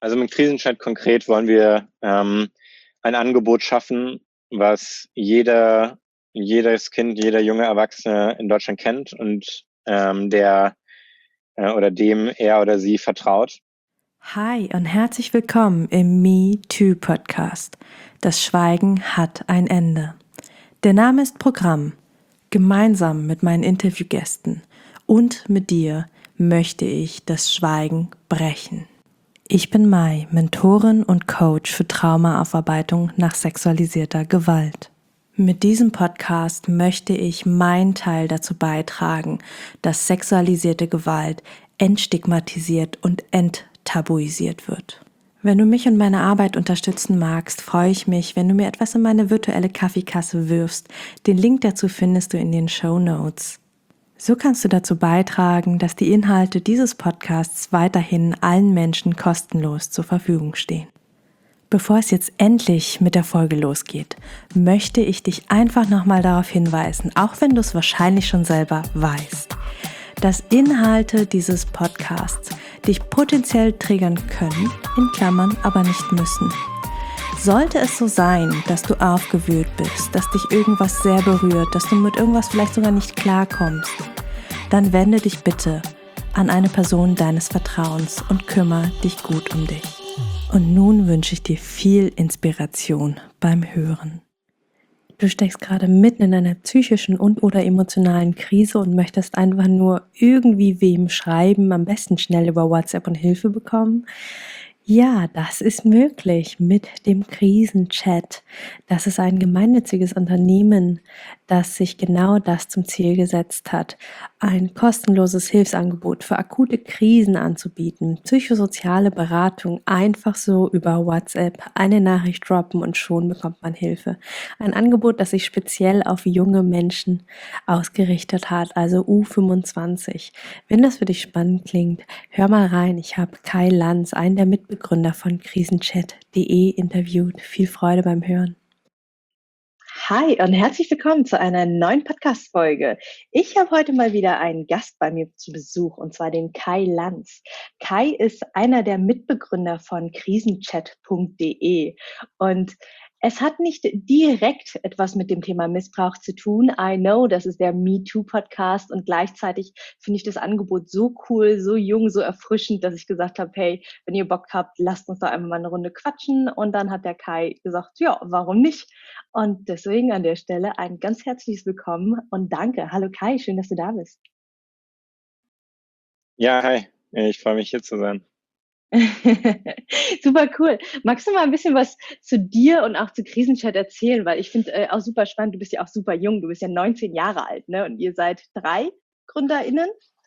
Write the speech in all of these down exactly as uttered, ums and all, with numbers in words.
Also mit Krisenchat konkret wollen wir ähm, ein Angebot schaffen, was jeder, jedes Kind, jeder junge Erwachsene in Deutschland kennt und ähm, der äh, oder dem er oder sie vertraut. Hi und herzlich willkommen im Me Too Podcast. Das Schweigen hat ein Ende. Der Name ist Programm. Gemeinsam mit meinen Interviewgästen und mit dir möchte ich das Schweigen brechen. Ich bin Mai, Mentorin und Coach für Traumaaufarbeitung nach sexualisierter Gewalt. Mit diesem Podcast möchte ich meinen Teil dazu beitragen, dass sexualisierte Gewalt entstigmatisiert und enttabuisiert wird. Wenn du mich und meine Arbeit unterstützen magst, freue ich mich, wenn du mir etwas in meine virtuelle Kaffeekasse wirfst. Den Link dazu findest du in den Shownotes. So kannst du dazu beitragen, dass die Inhalte dieses Podcasts weiterhin allen Menschen kostenlos zur Verfügung stehen. Bevor es jetzt endlich mit der Folge losgeht, möchte ich dich einfach nochmal darauf hinweisen, auch wenn du es wahrscheinlich schon selber weißt, dass Inhalte dieses Podcasts dich potenziell triggern können, in Klammern aber nicht müssen. Sollte es so sein, dass du aufgewühlt bist, dass dich irgendwas sehr berührt, dass du mit irgendwas vielleicht sogar nicht klarkommst, dann wende dich bitte an eine Person deines Vertrauens und kümmere dich gut um dich. Und nun wünsche ich dir viel Inspiration beim Hören. Du steckst gerade mitten in einer psychischen und oder emotionalen Krise und möchtest einfach nur irgendwie wem schreiben, am besten schnell über WhatsApp und Hilfe bekommen. Ja, das ist möglich mit dem Krisenchat. Das ist ein gemeinnütziges Unternehmen, das sich genau das zum Ziel gesetzt hat, ein kostenloses Hilfsangebot für akute Krisen anzubieten, psychosoziale Beratung einfach so über WhatsApp, eine Nachricht droppen und schon bekommt man Hilfe. Ein Angebot, das sich speziell auf junge Menschen ausgerichtet hat, also U fünfundzwanzig. Wenn das für dich spannend klingt, hör mal rein. Ich habe Kai Lanz, einen der Mitbegründer von krisenchat punkt de, interviewt. Viel Freude beim Hören. Hi und herzlich willkommen zu einer neuen Podcast-Folge. Ich habe heute mal wieder einen Gast bei mir zu Besuch, und zwar den Kai Lanz. Kai ist einer der Mitbegründer von krisenchat punkt de und es hat nicht direkt etwas mit dem Thema Missbrauch zu tun. I know, das ist der Me Too Podcast, und gleichzeitig finde ich das Angebot so cool, so jung, so erfrischend, dass ich gesagt habe, hey, wenn ihr Bock habt, lasst uns doch einmal mal eine Runde quatschen. Und dann hat der Kai gesagt, ja, warum nicht? Und deswegen an der Stelle ein ganz herzliches Willkommen und danke. Hallo Kai, schön, dass du da bist. Ja, hi, ich freue mich hier zu sein. Super cool. Magst du mal ein bisschen was zu dir und auch zu Krisenchat erzählen? Weil ich finde äh, auch super spannend, du bist ja auch super jung, du bist ja neunzehn Jahre alt, ne? Und ihr seid drei GründerInnen?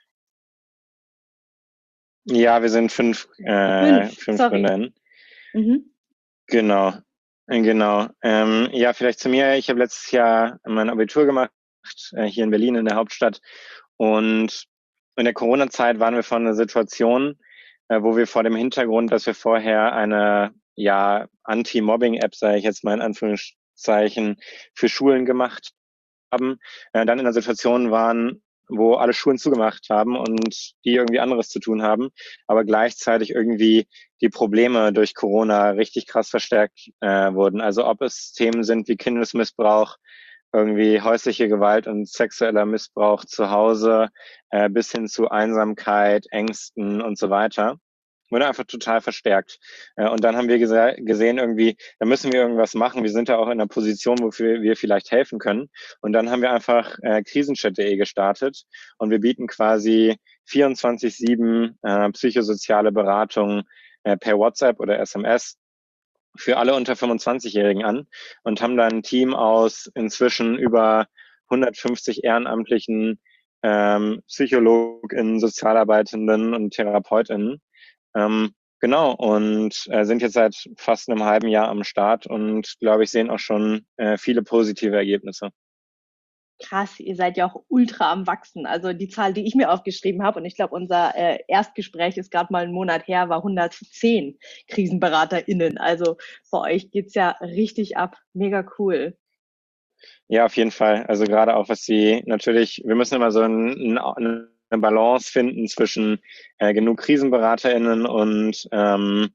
Ja, wir sind fünf, äh, Fünf, fünf sorry. GründerInnen. Mhm. Genau, äh, genau. Ähm, ja, vielleicht zu mir. Ich habe letztes Jahr mein Abitur gemacht, äh, hier in Berlin in der Hauptstadt. Und in der Corona-Zeit waren wir vor einer Situation, äh, wo wir vor dem Hintergrund, dass wir vorher eine ja Anti-Mobbing-App, sage ich jetzt mal in Anführungszeichen, für Schulen gemacht haben, äh, dann in einer Situation waren, wo alle Schulen zugemacht haben und die irgendwie anderes zu tun haben, aber gleichzeitig irgendwie die Probleme durch Corona richtig krass verstärkt äh, wurden. Also ob es Themen sind wie Kindesmissbrauch, irgendwie häusliche Gewalt und sexueller Missbrauch zu Hause, äh, bis hin zu Einsamkeit, Ängsten und so weiter. Wurde einfach total verstärkt. Äh, und dann haben wir gese- gesehen, irgendwie, da müssen wir irgendwas machen. Wir sind ja auch in einer Position, wofür wir vielleicht helfen können. Und dann haben wir einfach äh, krisenchat punkt de gestartet und wir bieten quasi vierundzwanzig sieben äh, psychosoziale Beratung äh, per WhatsApp oder S M S für alle unter fünfundzwanzigjährigen an und haben dann ein Team aus inzwischen über hundertfünfzig ehrenamtlichen ähm, PsychologInnen, Sozialarbeitenden und TherapeutInnen. Ähm, genau, und äh, sind jetzt seit fast einem halben Jahr am Start und, glaube ich, sehen auch schon äh, viele positive Ergebnisse. Krass, ihr seid ja auch ultra am Wachsen. Also die Zahl, die ich mir aufgeschrieben habe, und ich glaube, unser äh, Erstgespräch ist gerade mal einen Monat her, war hundertzehn KrisenberaterInnen. Also bei euch geht's ja richtig ab. Mega cool. Ja, auf jeden Fall. Also gerade auch, was sie natürlich, wir müssen immer so ein, ein, eine Balance finden zwischen äh, genug KrisenberaterInnen und ähm,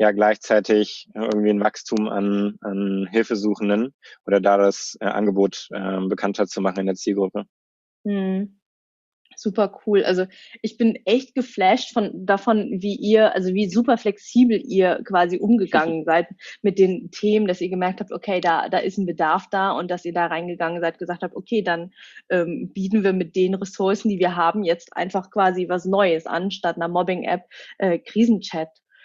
ja gleichzeitig irgendwie ein Wachstum an, an Hilfesuchenden oder da das äh, Angebot äh, bekannter zu machen in der Zielgruppe. Mhm. Super cool. Also ich bin echt geflasht von davon, wie ihr, also wie super flexibel ihr quasi umgegangen seid mit den Themen, dass ihr gemerkt habt, okay, da, da ist ein Bedarf da und dass ihr da reingegangen seid, gesagt habt, okay, dann ähm, bieten wir mit den Ressourcen, die wir haben, jetzt einfach quasi was Neues an, statt einer Mobbing-App, äh, Krisenchat.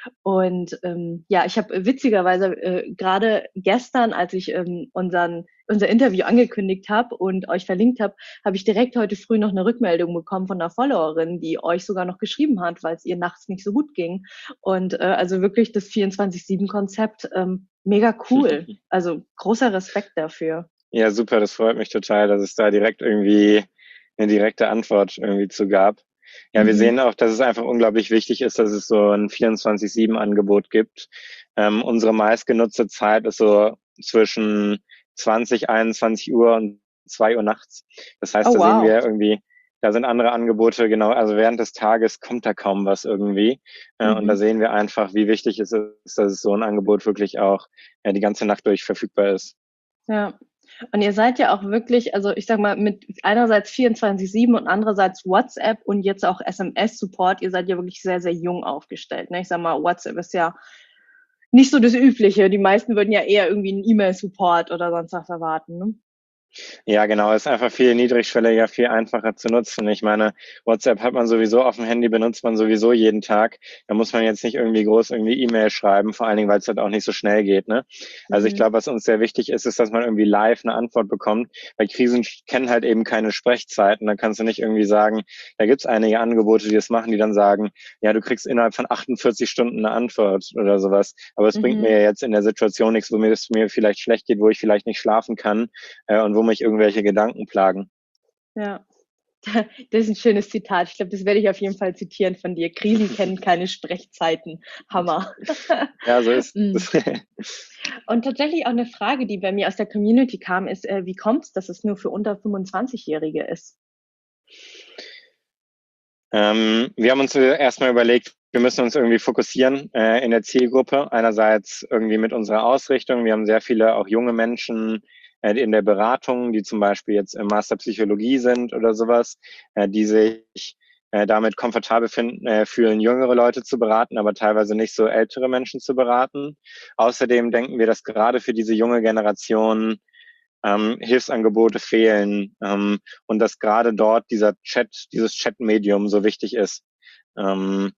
Und ähm, ja, ich habe witzigerweise äh, gerade gestern, als ich ähm, unseren, unser Interview angekündigt habe und euch verlinkt habe, habe ich direkt heute früh noch eine Rückmeldung bekommen von einer Followerin, die euch sogar noch geschrieben hat, weil es ihr nachts nicht so gut ging. Und äh, also wirklich das vierundzwanzig sieben Konzept, ähm, mega cool. Also großer Respekt dafür. Ja, super, das freut mich total, dass es da direkt irgendwie eine direkte Antwort irgendwie zu gab. Ja, wir Mhm. sehen auch, dass es einfach unglaublich wichtig ist, dass es so ein vierundzwanzig sieben Angebot gibt. Ähm, unsere meistgenutzte Zeit ist so zwischen zwanzig, einundzwanzig Uhr und zwei Uhr nachts. Das heißt, Oh da sehen wow. wir irgendwie, da sind andere Angebote, genau, also während des Tages kommt da kaum was irgendwie. Äh, Mhm. Und da sehen wir einfach, wie wichtig es ist, dass es so ein Angebot wirklich auch ja, die ganze Nacht durch verfügbar ist. Ja. Und ihr seid ja auch wirklich, also ich sag mal, mit einerseits vierundzwanzig sieben und andererseits WhatsApp und jetzt auch S M S-Support, ihr seid ja wirklich sehr, sehr jung aufgestellt. Ne? Ich sag mal, WhatsApp ist ja nicht so das Übliche. Die meisten würden ja eher irgendwie einen E-Mail-Support oder sonst was erwarten. Ne? Ja, genau, ist einfach viel niedrigschwelliger, viel einfacher zu nutzen. Ich meine, WhatsApp hat man sowieso auf dem Handy, benutzt man sowieso jeden Tag. Da muss man jetzt nicht irgendwie groß irgendwie E-Mail schreiben, vor allen Dingen, weil es halt auch nicht so schnell geht. Ne? Also ich Mhm. glaube, was uns sehr wichtig ist, ist, dass man irgendwie live eine Antwort bekommt, weil Krisen kennen halt eben keine Sprechzeiten. Da kannst du nicht irgendwie sagen, da gibt's einige Angebote, die das machen, die dann sagen, ja, du kriegst innerhalb von achtundvierzig Stunden eine Antwort oder sowas. Aber es bringt mir Mhm. ja jetzt in der Situation nichts, wo mir es mir vielleicht schlecht geht, wo ich vielleicht nicht schlafen kann äh, und wo mich irgendwelche Gedanken plagen. Ja. Das ist ein schönes Zitat. Ich glaube, das werde ich auf jeden Fall zitieren von dir. Krisen kennen keine Sprechzeiten. Hammer. Ja, so ist Mm. es. Und tatsächlich auch eine Frage, die bei mir aus der Community kam, ist, äh, wie kommt es, dass es nur für unter fünfundzwanzig-Jährige ist? ähm, wir haben uns erstmal überlegt, wir müssen uns irgendwie fokussieren äh, in der Zielgruppe. Einerseits irgendwie mit unserer Ausrichtung. Wir haben sehr viele auch junge Menschen äh, in der Beratung, die zum Beispiel jetzt im Master Psychologie sind oder sowas, äh, die sich äh, damit komfortabel finden, äh, fühlen, jüngere Leute zu beraten, aber teilweise nicht so ältere Menschen zu beraten. Außerdem denken wir, dass gerade für diese junge Generation ähm, Hilfsangebote fehlen ähm, und dass gerade dort dieser Chat, dieses Chat-Medium so wichtig ist. Ähm,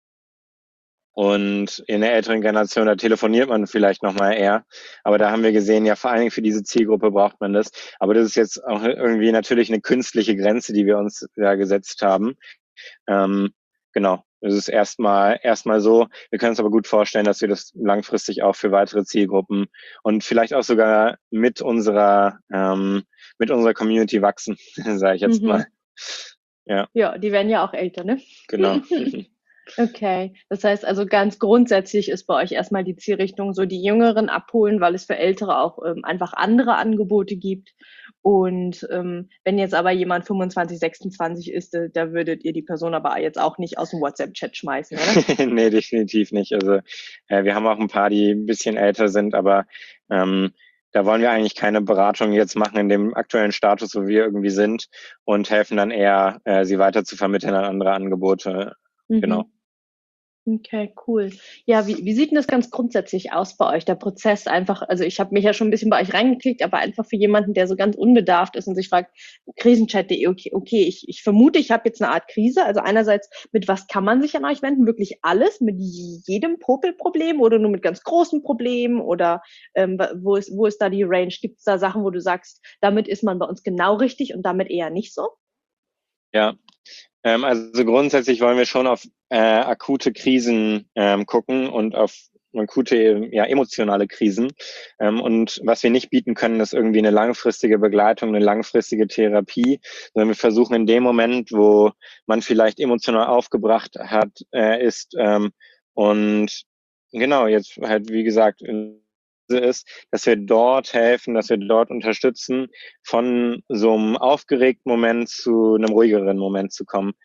und in der älteren Generation, da telefoniert man vielleicht nochmal eher. Aber da haben wir gesehen, ja, vor allen Dingen für diese Zielgruppe braucht man das. Aber das ist jetzt auch irgendwie natürlich eine künstliche Grenze, die wir uns da gesetzt haben. Ähm, genau. Es ist erstmal, erstmal so. Wir können uns aber gut vorstellen, dass wir das langfristig auch für weitere Zielgruppen und vielleicht auch sogar mit unserer, ähm, mit unserer Community wachsen, sage ich jetzt mal. Mhm. Ja, Ja, die werden ja auch älter, ne? genau. Okay, das heißt also ganz grundsätzlich ist bei euch erstmal die Zielrichtung so die Jüngeren abholen, weil es für Ältere auch ähm, einfach andere Angebote gibt. Und ähm, wenn jetzt aber jemand fünfundzwanzig, sechsundzwanzig ist, äh, da würdet ihr die Person aber jetzt auch nicht aus dem WhatsApp-Chat schmeißen, oder? Nee, definitiv nicht. Also äh, wir haben auch ein paar, die ein bisschen älter sind, aber ähm, da wollen wir eigentlich keine Beratung jetzt machen in dem aktuellen Status, wo wir irgendwie sind und helfen dann eher, äh, sie weiter zu vermitteln an andere Angebote. Genau. Mhm. Okay, cool. Ja, wie, wie sieht denn das ganz grundsätzlich aus bei euch, der Prozess einfach, also ich habe mich ja schon ein bisschen bei euch reingeklickt, aber einfach für jemanden, der so ganz unbedarft ist und sich fragt, krisenchat punkt de, okay, okay, ich, ich vermute, ich habe jetzt eine Art Krise, also einerseits, mit was kann man sich an euch wenden? Wirklich alles? Mit jedem Popelproblem oder nur mit ganz großen Problemen oder ähm, wo, ist, wo ist da die Range? Gibt es da Sachen, wo du sagst, damit ist man bei uns genau richtig und damit eher nicht so? Ja, ähm, also grundsätzlich wollen wir schon auf äh, akute Krisen ähm, gucken und auf akute, ja, emotionale Krisen. Ähm, und was wir nicht bieten können, ist irgendwie eine langfristige Begleitung, eine langfristige Therapie, sondern wir versuchen in dem Moment, wo man vielleicht emotional aufgebracht hat, äh, ist ähm, und genau, jetzt halt, wie gesagt, in ist, dass wir dort helfen, dass wir dort unterstützen, von so einem aufgeregten Moment zu einem ruhigeren Moment zu kommen.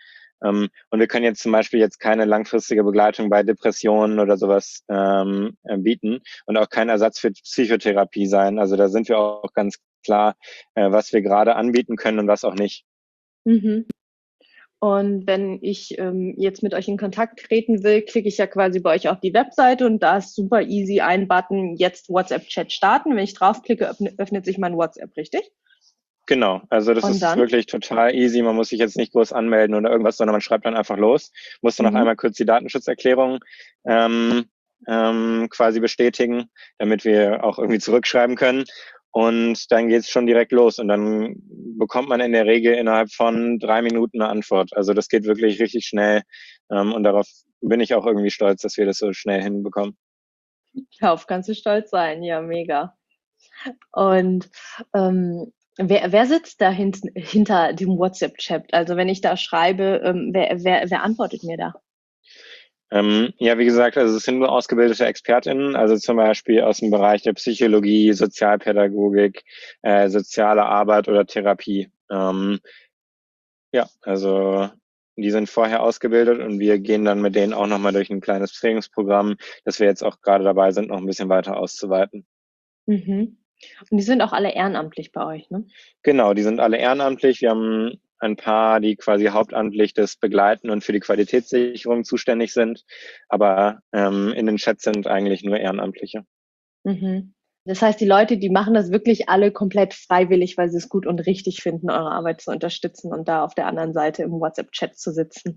Ähm, und wir können jetzt zum Beispiel jetzt keine langfristige Begleitung bei Depressionen oder sowas ähm, äh, bieten und auch kein Ersatz für Psychotherapie sein. Also da sind wir auch ganz klar, äh, was wir gerade anbieten können und was auch nicht. Mhm. Und wenn ich ähm, jetzt mit euch in Kontakt treten will, klicke ich ja quasi bei euch auf die Webseite und da ist super easy ein Button, jetzt WhatsApp-Chat starten. Wenn ich draufklicke, öffnet, öffnet sich mein WhatsApp, richtig? Genau, also das Und ist dann? wirklich total easy. Man muss sich jetzt nicht groß anmelden oder irgendwas, sondern man schreibt dann einfach los. Muss dann noch Mhm. einmal kurz die Datenschutzerklärung ähm, ähm, quasi bestätigen, damit wir auch irgendwie zurückschreiben können. Und dann geht's schon direkt los und dann bekommt man in der Regel innerhalb von drei Minuten eine Antwort. Also das geht wirklich richtig schnell ähm, und darauf bin ich auch irgendwie stolz, dass wir das so schnell hinbekommen. Darauf kannst du stolz sein, ja, mega. Und ähm, wer, wer sitzt da hint, hinter dem WhatsApp-Chat? Also wenn ich da schreibe, ähm, wer, wer, wer antwortet mir da? Ähm, ja, wie gesagt, also es sind nur ausgebildete ExpertInnen, also zum Beispiel aus dem Bereich der Psychologie, Sozialpädagogik, äh, soziale Arbeit oder Therapie. Ähm, ja, also die sind vorher ausgebildet und wir gehen dann mit denen auch nochmal durch ein kleines Trainingsprogramm, das wir jetzt auch gerade dabei sind, noch ein bisschen weiter auszuweiten. Mhm. Und die sind auch alle ehrenamtlich bei euch, ne? Genau, die sind alle ehrenamtlich. Wir haben ein paar, die quasi hauptamtlich das begleiten und für die Qualitätssicherung zuständig sind. Aber ähm, in den Chats sind eigentlich nur Ehrenamtliche. Mhm. Das heißt, die Leute, die machen das wirklich alle komplett freiwillig, weil sie es gut und richtig finden, eure Arbeit zu unterstützen und da auf der anderen Seite im WhatsApp-Chat zu sitzen.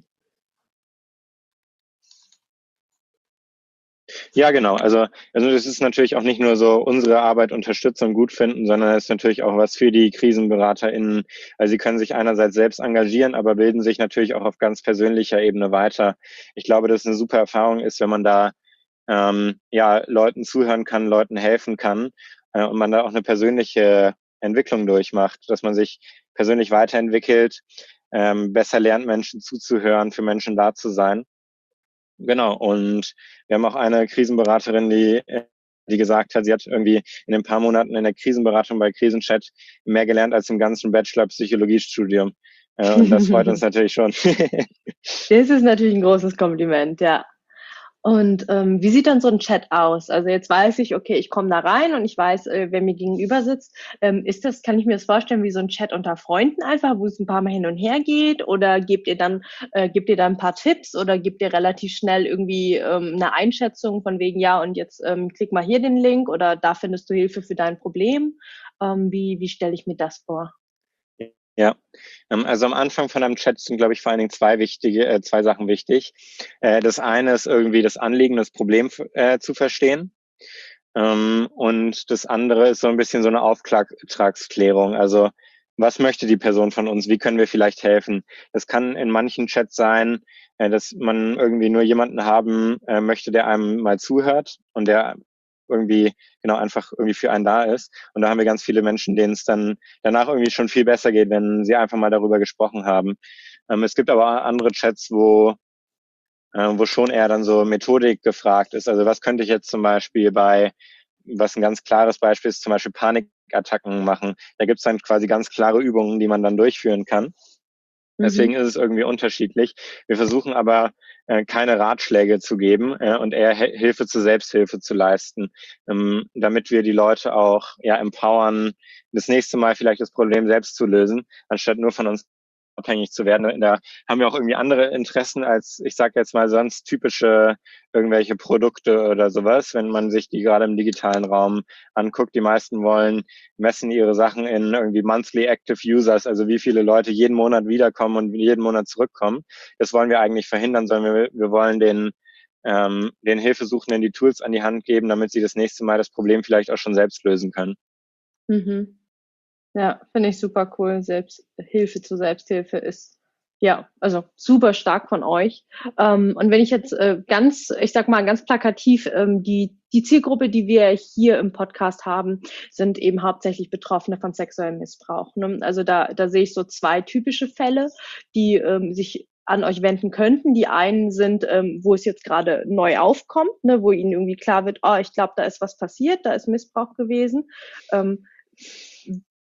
Ja, genau. Also, also das ist natürlich auch nicht nur so unsere Arbeit unterstützen und gut finden, sondern es ist natürlich auch was für die KrisenberaterInnen. Also sie können sich einerseits selbst engagieren, aber bilden sich natürlich auch auf ganz persönlicher Ebene weiter. Ich glaube, dass es eine super Erfahrung ist, wenn man da ähm, ja Leuten zuhören kann, Leuten helfen kann äh, und man da auch eine persönliche Entwicklung durchmacht, dass man sich persönlich weiterentwickelt, ähm, besser lernt, Menschen zuzuhören, für Menschen da zu sein. Genau, und wir haben auch eine Krisenberaterin, die, die gesagt hat, sie hat irgendwie in ein paar Monaten in der Krisenberatung bei Krisenchat mehr gelernt als im ganzen Bachelor-Psychologiestudium. Äh, und das freut uns natürlich schon. Das ist natürlich ein großes Kompliment, ja. Und ähm, wie sieht dann so ein Chat aus? Also jetzt weiß ich, okay, ich komme da rein und ich weiß, äh, wer mir gegenüber sitzt. Ähm, ist das, kann ich mir das vorstellen, wie so ein Chat unter Freunden einfach, wo es ein paar Mal hin und her geht? Oder gebt ihr dann, äh, gebt ihr dann ein paar Tipps oder gebt ihr relativ schnell irgendwie ähm, eine Einschätzung von wegen, ja, und jetzt ähm, klick mal hier den Link oder da findest du Hilfe für dein Problem? Ähm, wie, wie stelle ich mir das vor? Ja, ähm, also am Anfang von einem Chat sind, glaube ich, vor allen Dingen zwei wichtige, äh, zwei Sachen wichtig. Äh, das eine ist irgendwie das Anliegen, das Problem äh, zu verstehen. Ähm, und das andere ist so ein bisschen so eine Auftragsklärung. Also was möchte die Person von uns? Wie können wir vielleicht helfen? Das kann in manchen Chats sein, äh, dass man irgendwie nur jemanden haben äh, möchte, der einem mal zuhört und der irgendwie genau einfach irgendwie für einen da ist. Und da haben wir ganz viele Menschen, denen es dann danach irgendwie schon viel besser geht, wenn sie einfach mal darüber gesprochen haben. Ähm, es gibt aber andere Chats, wo äh, wo schon eher dann so Methodik gefragt ist. Also was könnte ich jetzt zum Beispiel bei, was ein ganz klares Beispiel ist, zum Beispiel Panikattacken machen. Da gibt es dann quasi ganz klare Übungen, die man dann durchführen kann. Deswegen Mhm. ist es irgendwie unterschiedlich. Wir versuchen aber äh, keine Ratschläge zu geben äh, und eher He- Hilfe zur Selbsthilfe zu leisten, ähm, damit wir die Leute auch ja empowern, das nächste Mal vielleicht das Problem selbst zu lösen, anstatt nur von uns abhängig zu werden. Da haben wir auch irgendwie andere Interessen als, ich sage jetzt mal, sonst typische irgendwelche Produkte oder sowas, wenn man sich die gerade im digitalen Raum anguckt. Die meisten wollen messen ihre Sachen in irgendwie monthly active users, also wie viele Leute jeden Monat wiederkommen und jeden Monat zurückkommen. Das wollen wir eigentlich verhindern, sondern wir, wir wollen den ähm, den Hilfesuchenden die Tools an die Hand geben, damit sie das nächste Mal das Problem vielleicht auch schon selbst lösen können. Mhm. Ja, finde ich super cool. Selbsthilfe zur Selbsthilfe ist ja, also super stark von euch. Ähm, und wenn ich jetzt äh, ganz, ich sag mal ganz plakativ, ähm, die die Zielgruppe, die wir hier im Podcast haben, sind eben hauptsächlich Betroffene von sexuellem Missbrauch. Ne? Also da da sehe ich so zwei typische Fälle, die ähm, sich an euch wenden könnten. Die einen sind, ähm, wo es jetzt gerade neu aufkommt, ne, wo ihnen irgendwie klar wird, oh, ich glaube, da ist was passiert, da ist Missbrauch gewesen. Ähm,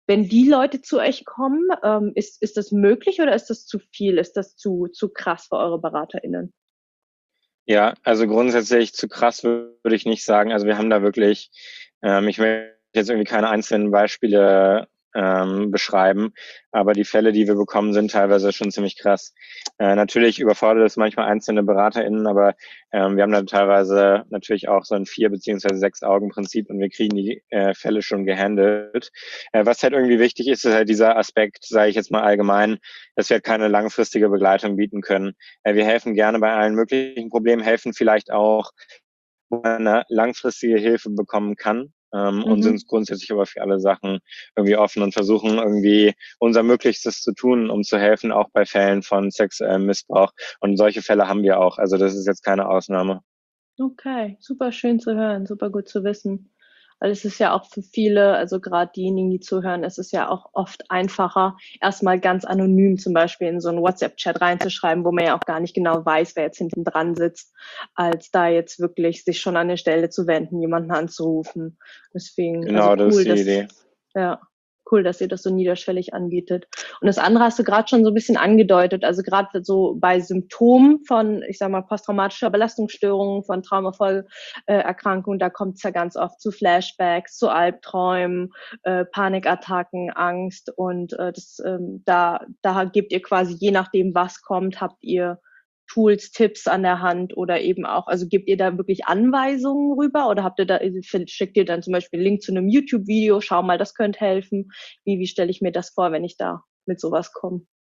wenn die Leute zu euch kommen, ähm, ist, ist das möglich oder ist das zu viel? Ist das zu, zu krass für eure BeraterInnen? Ja, also grundsätzlich zu krass würde ich nicht sagen. Also wir haben da wirklich, ähm, ich will jetzt irgendwie keine einzelnen Beispiele ähm, beschreiben, aber die Fälle, die wir bekommen, sind teilweise schon ziemlich krass. Äh, natürlich überfordert es manchmal einzelne BeraterInnen, aber ähm, wir haben da teilweise natürlich auch so ein vier beziehungsweise sechs Augen-Prinzip und wir kriegen die äh, Fälle schon gehandelt. Äh, was halt irgendwie wichtig ist, ist halt dieser Aspekt, sage ich jetzt mal allgemein, dass wir halt keine langfristige Begleitung bieten können. Äh, wir helfen gerne bei allen möglichen Problemen, helfen vielleicht auch, wo man eine langfristige Hilfe bekommen kann, ähm, und Mhm. sind grundsätzlich aber für alle Sachen irgendwie offen und versuchen irgendwie unser Möglichstes zu tun, um zu helfen, auch bei Fällen von sexuellem Missbrauch. Und solche Fälle haben wir auch. Also das ist jetzt keine Ausnahme. Okay, super schön zu hören, super gut zu wissen. Weil es ist ja auch für viele, also gerade diejenigen, die zuhören, es ist ja auch oft einfacher, erstmal ganz anonym zum Beispiel in so einen WhatsApp-Chat reinzuschreiben, wo man ja auch gar nicht genau weiß, wer jetzt hinten dran sitzt, als da jetzt wirklich sich schon an eine Stelle zu wenden, jemanden anzurufen. Deswegen, also Genau, das ist cool, die dass, Idee. ja, cool, dass ihr das so niederschwellig anbietet. Und das andere hast du gerade schon so ein bisschen angedeutet, also gerade so bei Symptomen von, ich sag mal, posttraumatischer Belastungsstörungen, von Traumafolgeerkrankungen, da kommt es ja ganz oft zu Flashbacks, zu Albträumen, äh, Panikattacken, Angst und äh, das, ähm, da, da gebt ihr quasi, je nachdem, was kommt, habt ihr Tools, Tipps an der Hand oder eben auch, also gebt ihr da wirklich Anweisungen rüber oder habt ihr da, schickt ihr dann zum Beispiel einen Link zu einem YouTube-Video, schau mal, das könnte helfen. Wie, wie stelle ich mir das vor, wenn ich da mit sowas komme?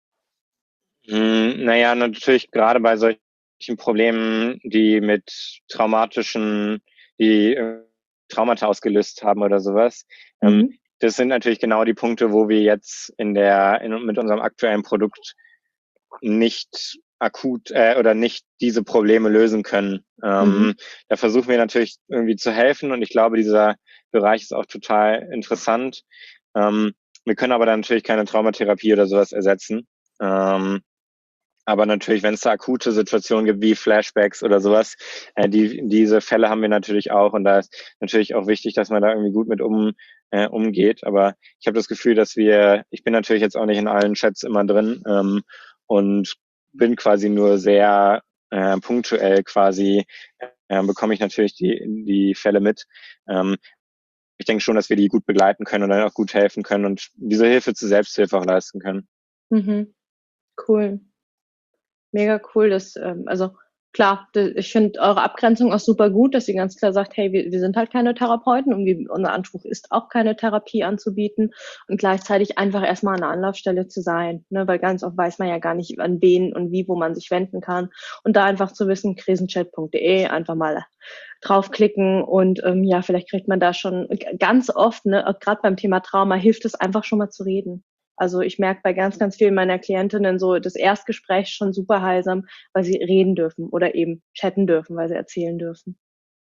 Hm, naja, natürlich gerade bei solchen Problemen, die mit traumatischen, die äh, Traumata ausgelöst haben oder sowas. Ähm, Mhm. das sind natürlich genau die Punkte, wo wir jetzt in der, in, mit unserem aktuellen Produkt nicht akut äh, oder nicht diese Probleme lösen können. Ähm, Mhm. da versuchen wir natürlich irgendwie zu helfen und ich glaube, dieser Bereich ist auch total interessant. Ähm, wir können aber dann natürlich keine Traumatherapie oder sowas ersetzen. Ähm, aber natürlich, wenn es da akute Situationen gibt wie Flashbacks oder sowas, äh, die, diese Fälle haben wir natürlich auch. Und da ist natürlich auch wichtig, dass man da irgendwie gut mit um, äh, umgeht. Aber ich habe das Gefühl, dass wir, ich bin natürlich jetzt auch nicht in allen Chats immer drin ähm, und bin quasi nur sehr äh, punktuell quasi, äh, bekomme ich natürlich die, die Fälle mit. Ähm, ich denke schon, dass wir die gut begleiten können und dann auch gut helfen können und diese Hilfe zur Selbsthilfe auch leisten können. Mhm. Cool. Mega cool, dass, ähm, also klar, d- ich finde eure Abgrenzung auch super gut, dass ihr ganz klar sagt, hey, wir, wir sind halt keine Therapeuten und wir, unser Anspruch ist auch keine Therapie anzubieten und gleichzeitig einfach erstmal eine Anlaufstelle zu sein, ne, weil ganz oft weiß man ja gar nicht, an wen und wie, wo man sich wenden kann und da einfach zu wissen, krisenchat punkt de, einfach mal draufklicken und ähm, ja, vielleicht kriegt man da schon ganz oft, ne, gerade beim Thema Trauma hilft es einfach schon mal zu reden. Also ich merke bei ganz, ganz vielen meiner Klientinnen so das Erstgespräch schon super heilsam, weil sie reden dürfen oder eben chatten dürfen, weil sie erzählen dürfen.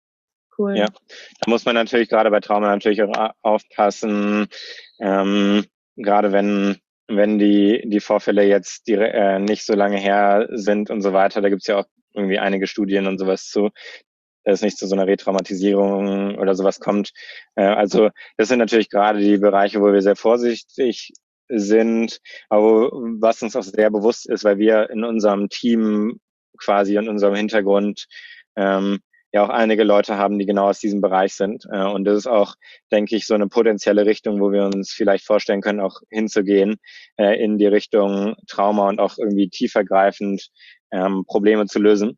Ja, Cool. da muss man natürlich gerade bei Trauma natürlich auch aufpassen, ähm, gerade wenn wenn die die Vorfälle jetzt die, äh, nicht so lange her sind und so weiter. Da gibt's ja auch irgendwie einige Studien und sowas zu, dass es nicht zu so einer Retraumatisierung oder sowas kommt. Äh, also das sind natürlich gerade die Bereiche, wo wir sehr vorsichtig sind, aber was uns auch sehr bewusst ist, weil wir in unserem Team quasi in unserem Hintergrund ähm, ja auch einige Leute haben, die genau aus diesem Bereich sind. Äh, und das ist auch, denke ich, so eine potenzielle Richtung, wo wir uns vielleicht vorstellen können, auch hinzugehen, äh, in die Richtung Trauma und auch irgendwie tiefergreifend ähm, Probleme zu lösen.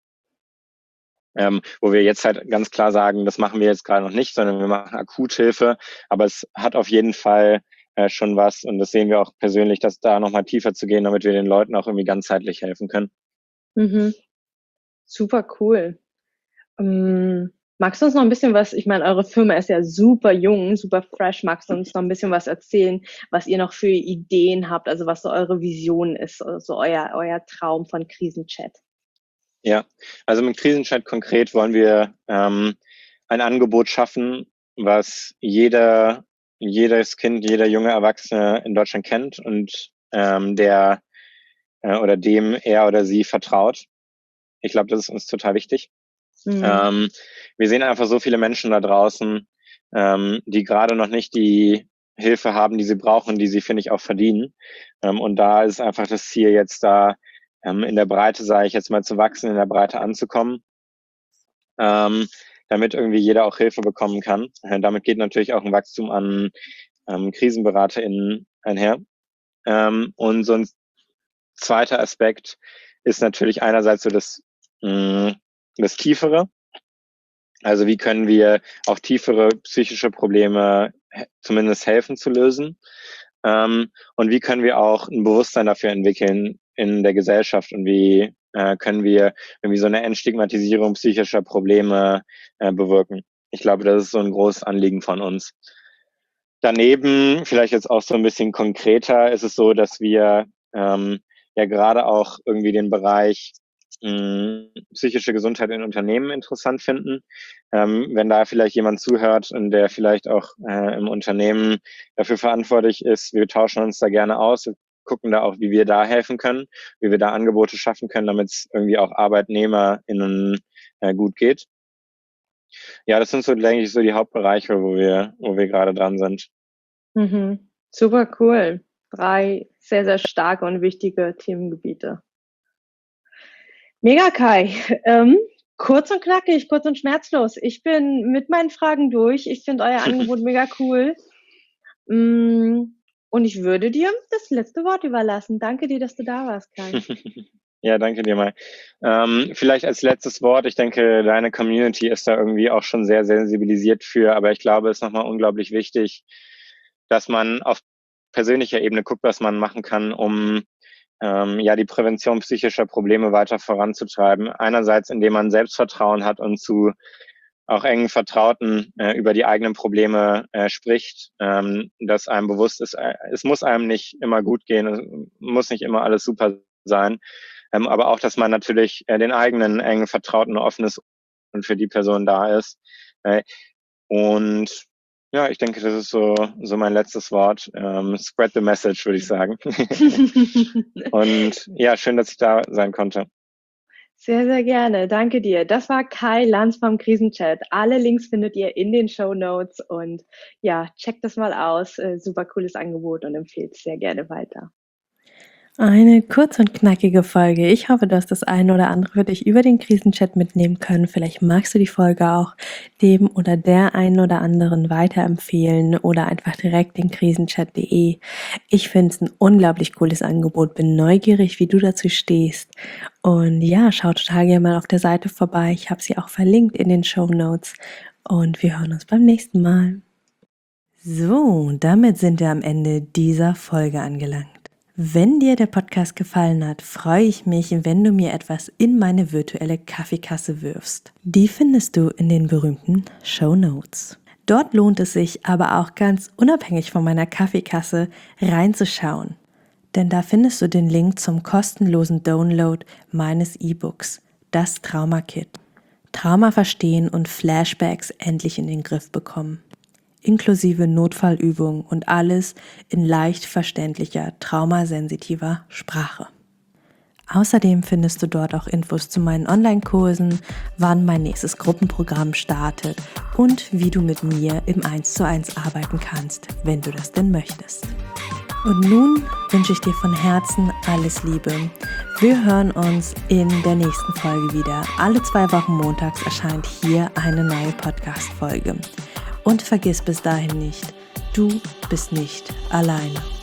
Ähm, wo wir jetzt halt ganz klar sagen, das machen wir jetzt gerade noch nicht, sondern wir machen Akuthilfe, aber es hat auf jeden Fall äh, schon was und das sehen wir auch persönlich, dass da nochmal tiefer zu gehen, damit wir den Leuten auch irgendwie ganzheitlich helfen können. Mhm. Super cool. Ähm, magst du uns noch ein bisschen was, ich meine, eure Firma ist ja super jung, super fresh, magst du uns noch ein bisschen was erzählen, was ihr noch für Ideen habt, also was so eure Vision ist, also euer, euer Traum von Krisenchat? Ja, also mit Krisenchat konkret wollen wir ähm, ein Angebot schaffen, was jeder, jedes Kind, jeder junge Erwachsene in Deutschland kennt und ähm, der äh, oder dem er oder sie vertraut. Ich glaube, das ist uns total wichtig. Mhm. Ähm, wir sehen einfach so viele Menschen da draußen, ähm, die gerade noch nicht die Hilfe haben, die sie brauchen, die sie, finde ich, auch verdienen. Ähm, und da ist einfach das Ziel, jetzt da ähm, in der Breite, sage ich jetzt mal, zu wachsen, in der Breite anzukommen, ähm, damit irgendwie jeder auch Hilfe bekommen kann. Äh, damit geht natürlich auch ein Wachstum an ähm, KrisenberaterInnen einher. Ähm, und so ein zweiter Aspekt ist natürlich einerseits so das, mh, das Tiefere. Also wie können wir auch tiefere psychische Probleme he- zumindest helfen zu lösen? Ähm, und wie können wir auch ein Bewusstsein dafür entwickeln in der Gesellschaft und wie äh, können wir irgendwie so eine Entstigmatisierung psychischer Probleme äh, bewirken? Ich glaube, das ist so ein großes Anliegen von uns. Daneben, vielleicht jetzt auch so ein bisschen konkreter, ist es so, dass wir ähm, ja gerade auch irgendwie den Bereich mh, psychische Gesundheit in Unternehmen interessant finden. Ähm, wenn da vielleicht jemand zuhört und der vielleicht auch äh, im Unternehmen dafür verantwortlich ist, wir tauschen uns da gerne aus, wir gucken da auch, wie wir da helfen können, wie wir da Angebote schaffen können, damit es irgendwie auch ArbeitnehmerInnen äh, gut geht. Ja, das sind so, denke ich, so die Hauptbereiche, wo wir, wo wir gerade dran sind. Mhm. Super cool. Drei sehr, sehr starke und wichtige Themengebiete. Mega, Kai. Ähm, kurz und knackig, kurz und schmerzlos. Ich bin mit meinen Fragen durch. Ich finde euer Angebot mega cool. Mm, Und ich würde dir das letzte Wort überlassen. Danke dir, dass du da warst, Kai. Ja, danke dir mal. Ähm, vielleicht als letztes Wort, ich denke, deine Community ist da irgendwie auch schon sehr sensibilisiert für, aber ich glaube, es ist nochmal unglaublich wichtig, dass man auf persönlicher Ebene guckt, was man machen kann, um ähm, ja die Prävention psychischer Probleme weiter voranzutreiben. Einerseits, indem man Selbstvertrauen hat und zu auch engen Vertrauten äh, über die eigenen Probleme äh, spricht, ähm, dass einem bewusst ist, äh, es muss einem nicht immer gut gehen, es muss nicht immer alles super sein, ähm, aber auch, dass man natürlich äh, den eigenen engen Vertrauten offenes und für die Person da ist. Äh, und ja, ich denke, das ist so so mein letztes Wort. Ähm, spread the message, würde ich sagen. Und ja, schön, dass ich da sein konnte. Sehr, sehr gerne. Danke dir. Das war Kai Lanz vom Krisenchat. Alle Links findet ihr in den Shownotes und ja, checkt das mal aus. Äh, super cooles Angebot und empfehlt es sehr gerne weiter. Eine kurz und knackige Folge. Ich hoffe, du hast das eine oder andere für dich über den Krisenchat mitnehmen können. Vielleicht magst du die Folge auch dem oder der einen oder anderen weiterempfehlen oder einfach direkt den krisenchat punkt de. Ich finde es ein unglaublich cooles Angebot, bin neugierig, wie du dazu stehst. Und ja, schau total gerne mal auf der Seite vorbei. Ich habe sie auch verlinkt in den Shownotes und wir hören uns beim nächsten Mal. So, damit sind wir am Ende dieser Folge angelangt. Wenn dir der Podcast gefallen hat, freue ich mich, wenn du mir etwas in meine virtuelle Kaffeekasse wirfst. Die findest du in den berühmten Shownotes. Dort lohnt es sich aber auch ganz unabhängig von meiner Kaffeekasse reinzuschauen. Denn da findest du den Link zum kostenlosen Download meines E-Books, das Trauma-Kit. Trauma verstehen und Flashbacks endlich in den Griff bekommen. Inklusive Notfallübungen und alles in leicht verständlicher, traumasensitiver Sprache. Außerdem findest du dort auch Infos zu meinen Online-Kursen, wann mein nächstes Gruppenprogramm startet und wie du mit mir im eins zu eins arbeiten kannst, wenn du das denn möchtest. Und nun wünsche ich dir von Herzen alles Liebe. Wir hören uns in der nächsten Folge wieder. Alle zwei Wochen montags erscheint hier eine neue Podcast-Folge. Und vergiss bis dahin nicht, du bist nicht alleine.